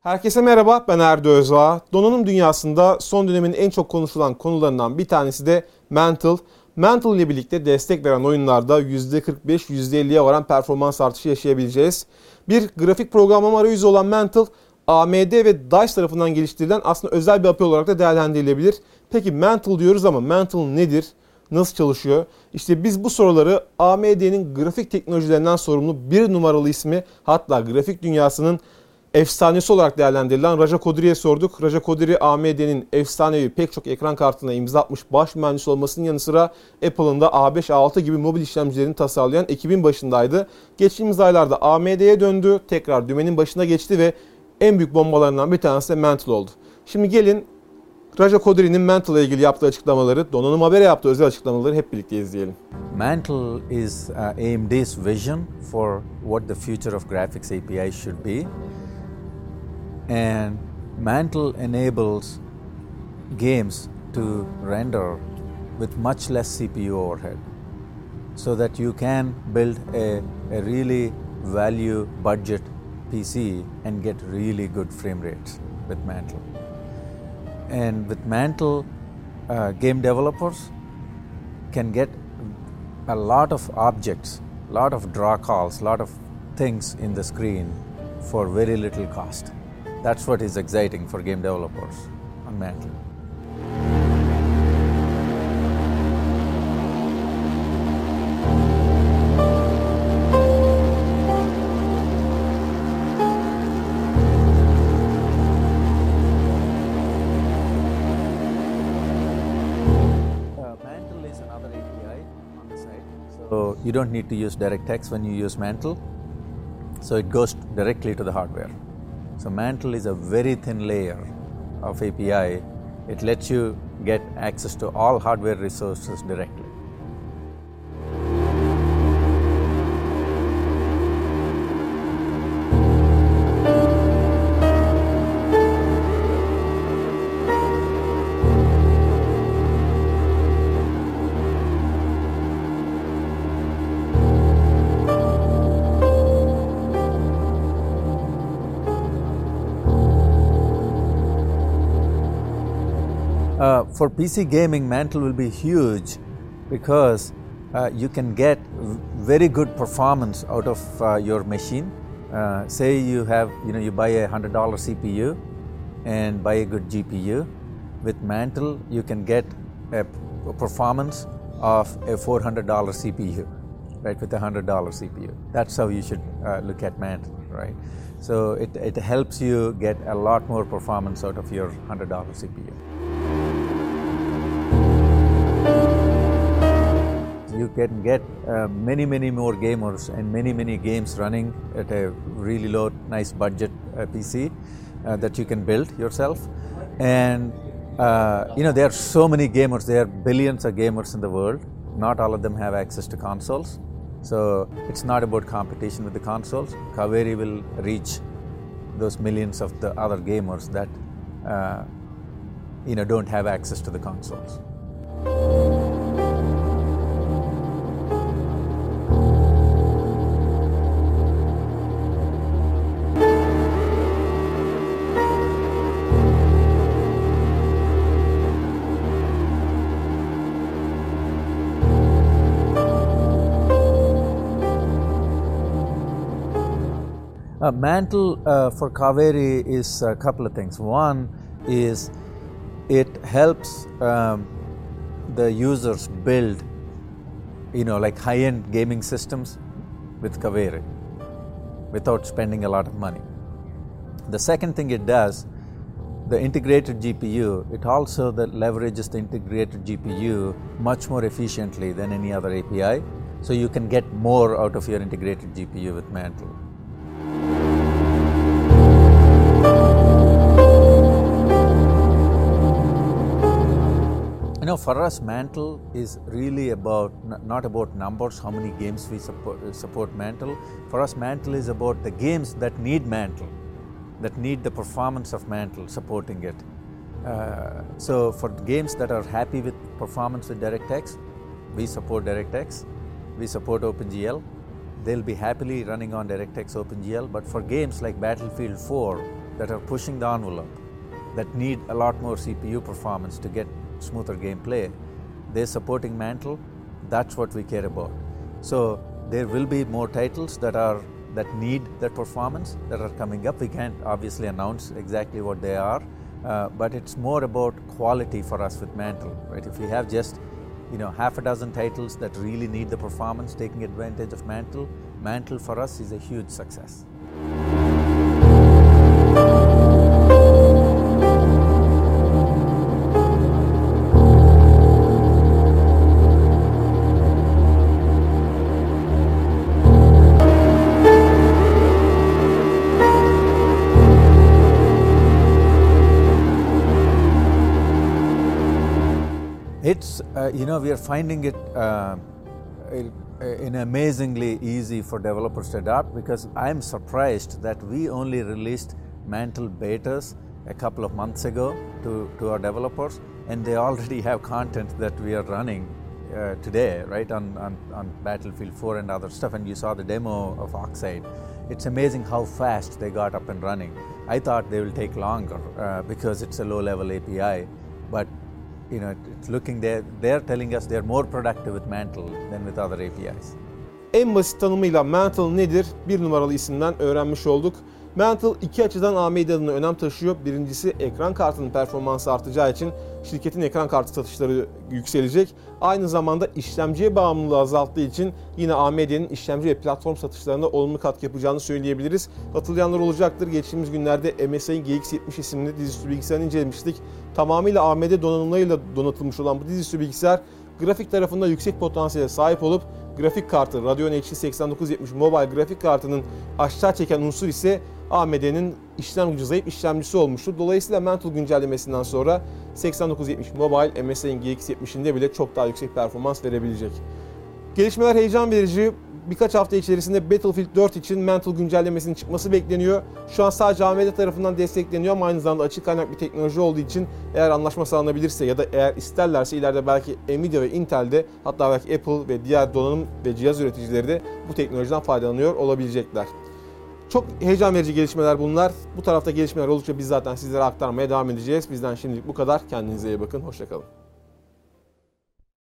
Herkese merhaba, ben Erdo Özağ. Donanım dünyasında son dönemin en çok konuşulan konularından bir tanesi de Mantle. Mantle ile birlikte destek veren oyunlarda %45, %50'ye varan performans artışı yaşayabileceğiz. Bir grafik programlama arayüzü olan Mantle, AMD ve DICE tarafından geliştirilen aslında özel bir API olarak da değerlendirilebilir. Peki Mantle diyoruz ama Mantle nedir? Nasıl çalışıyor? İşte biz bu soruları AMD'nin grafik teknolojilerinden sorumlu bir numaralı ismi, hatta grafik dünyasının efsanesi olarak değerlendirilen Raja Kodri'ye sorduk. Raja Kodri, AMD'nin efsanevi pek çok ekran kartına imza atmış baş mühendis olmasının yanı sıra Apple'ın da A5, A6 gibi mobil işlemcilerini tasarlayan ekibin başındaydı. Geçtiğimiz aylarda AMD'ye döndü, tekrar dümenin başına geçti ve en büyük bombalarından bir tanesi de Mantle oldu. Şimdi gelin Raja Kodri'nin Mantle ile ilgili yaptığı açıklamaları, Donanım Haber'e yaptığı özel açıklamaları hep birlikte izleyelim. Mantle is AMD's vision for what the future of graphics API should be. And Mantle enables games to render with much less CPU overhead so that you can build a really value budget PC and get really good frame rates with Mantle. And with Mantle, game developers can get a lot of objects, a lot of draw calls, a lot of things in the screen for very little cost. That's what is exciting for game developers on Mantle. Mantle is another API on the side, so you don't need to use DirectX when you use Mantle, so it goes directly to the hardware. So Mantle is a very thin layer of API. It lets you get access to all hardware resources directly. For PC gaming, Mantle will be huge because you can get very good performance out of your machine. Say you buy a $100 CPU and buy a good GPU. With Mantle, you can get a performance of a $400 CPU, right? With a $100 CPU. That's how you should look at Mantle, right? So it helps you get a lot more performance out of your $100 CPU. You can get many more gamers and many games running at a really low, nice budget PC that you can build yourself. And there are so many gamers. There are billions of gamers in the world. Not all of them have access to consoles. So it's not about competition with the consoles. Kaveri will reach those millions of the other gamers that don't have access to the consoles. Mantle for Kaveri is a couple of things. One is it helps the users build, like high-end gaming systems with Kaveri without spending a lot of money. The second thing it does, the integrated GPU, it also leverages the integrated GPU much more efficiently than any other API. So you can get more out of your integrated GPU with Mantle. For us, Mantle is really not about numbers, how many games we support Mantle. For us, Mantle is about the games that need Mantle, that need the performance of Mantle supporting it. So for games that are happy with performance with DirectX, we support DirectX, we support OpenGL. They'll be happily running on DirectX OpenGL, but for games like Battlefield 4, that are pushing the envelope, that need a lot more CPU performance to get smoother gameplay, they're supporting Mantle. That's what we care about. So there will be more titles that need that performance that are coming up. We can't obviously announce exactly what they are, but it's more about quality for us with Mantle, right? If we have just half a dozen titles that really need the performance, taking advantage of Mantle for us is a huge success. It's, we are finding it amazingly easy for developers to adopt, because I'm surprised that we only released Mantle betas a couple of months ago to our developers, and they already have content that we are running today, right, on Battlefield 4 and other stuff. And you saw the demo of Oxide. It's amazing how fast they got up and running. I thought they will take longer because it's a low-level API, but it's looking they're telling us they're more productive with Mantle than with other APIs. En basit tanımıyla Mantle nedir? Bir numaralı isimden öğrenmiş olduk. Mantle iki açıdan AMD adına önem taşıyor. Birincisi, ekran kartının performansı artacağı için şirketin ekran kartı satışları yükselecek. Aynı zamanda işlemciye bağımlılığı azalttığı için yine AMD'nin işlemci ve platform satışlarına olumlu katkı yapacağını söyleyebiliriz. Hatırlayanlar olacaktır. Geçtiğimiz günlerde MSI'nin GX70 isimli dizüstü bilgisayarını incelemiştik. Tamamıyla AMD donanımlarıyla donatılmış olan bu dizüstü bilgisayar grafik tarafında yüksek potansiyele sahip olup grafik kartı Radeon HD 8970 Mobile grafik kartının aşağı çeken unsur ise AMD'nin işlem gücü zayıf işlemcisi olmuştu. Dolayısıyla Mantle güncellemesinden sonra 8970 Mobile MSI'nin GX70'inde bile çok daha yüksek performans verebilecek. Gelişmeler heyecan verici. Birkaç hafta içerisinde Battlefield 4 için Mantle güncellemesinin çıkması bekleniyor. Şu an sadece AMD tarafından destekleniyor ama aynı zamanda açık kaynak bir teknoloji olduğu için eğer anlaşma sağlanabilirse ya da eğer isterlerse ileride belki Nvidia ve Intel'de, hatta belki Apple ve diğer donanım ve cihaz üreticileri de bu teknolojiden faydalanıyor olabilecekler. Çok heyecan verici gelişmeler bunlar. Bu tarafta gelişmeler oldukça biz zaten sizlere aktarmaya devam edeceğiz. Bizden şimdilik bu kadar. Kendinize iyi bakın. Hoşça kalın.